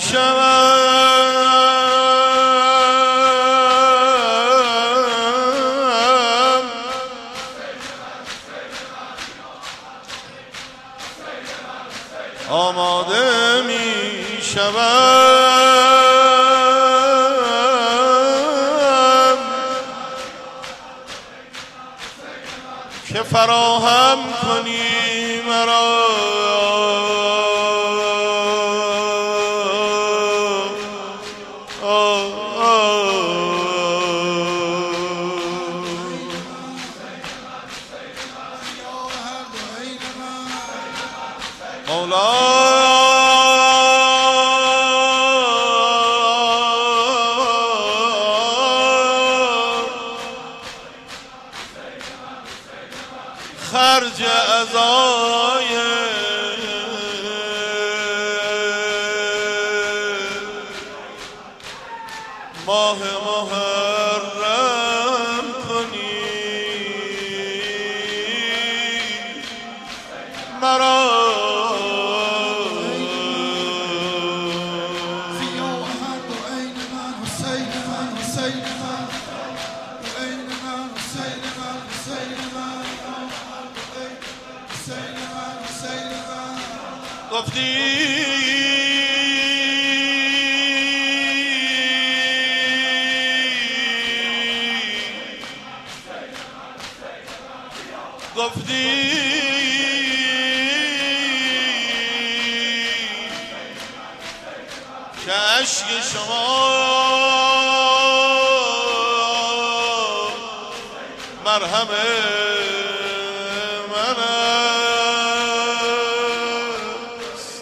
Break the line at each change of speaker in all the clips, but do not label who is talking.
شوم آماده می شوم که فراهم کنی مرا خرج عزای ماه محرم کنی مرا گفتی که اشک شما مرهم من است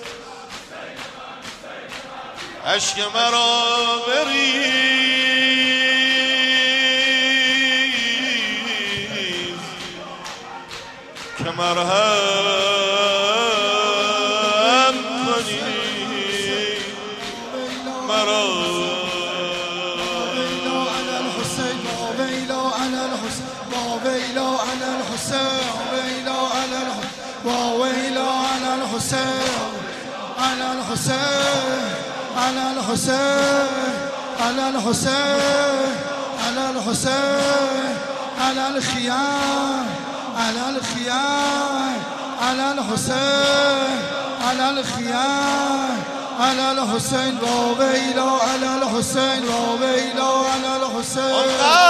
اشک مرا بریز که مرهم کنی مرا
على الحسين على الحسين على الحسين على الحسين على الخيام على الخيام على الحسين على الخيام على الحسين وويلو على الحسين وويلو على الحسين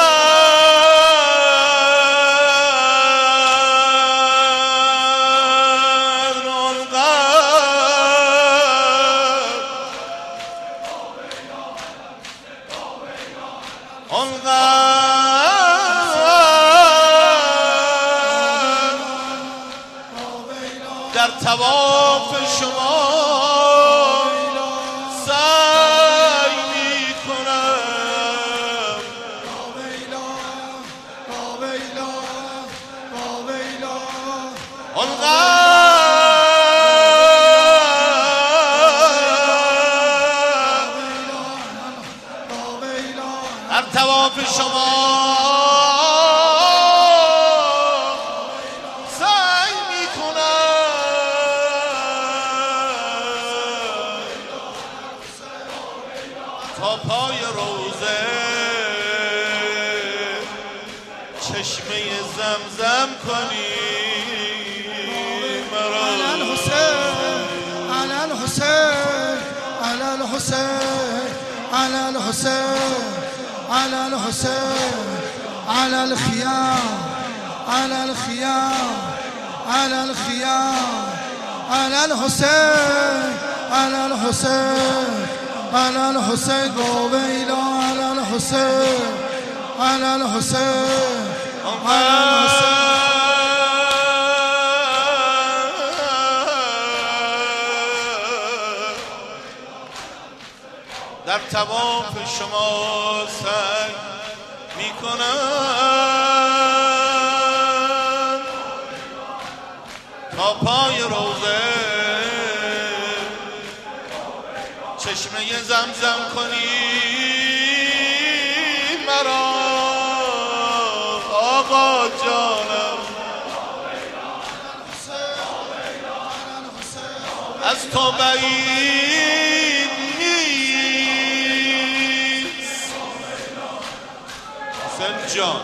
در طواف شما سعی می کنم در طواف شما تا پای روزه چشمه زمزم کنی مرا
على الحسين على الحسين على الحسين على الحسين على الحسين على الخيام على الخيام على الخيام على الحسين على الحسين على الحسين وويلو على الحسين على الحسين على الحسين
در طواف شما سعی می کنم تا پای روزه چشمه زمزم کنی مرا آقا جانم از تو بعید حسین جان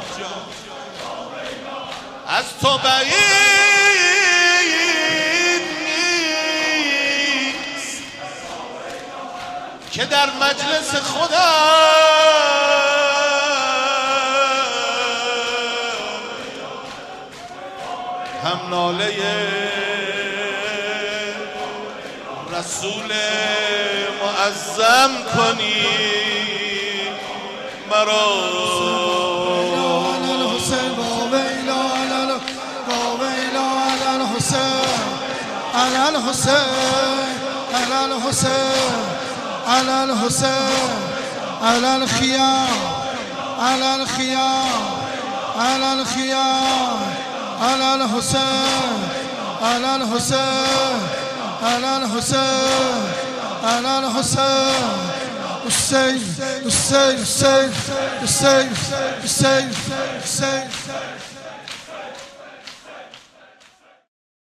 از تو بعید نیست که در مجلس خودم هم ناله رسول معظم کنی مرا
على الحسين على الحسين على الحسين على الخيام على الخيام على الخيام على الحسين على الحسين على الحسين على الحسين السيف السيف السيف السيف السيف السيف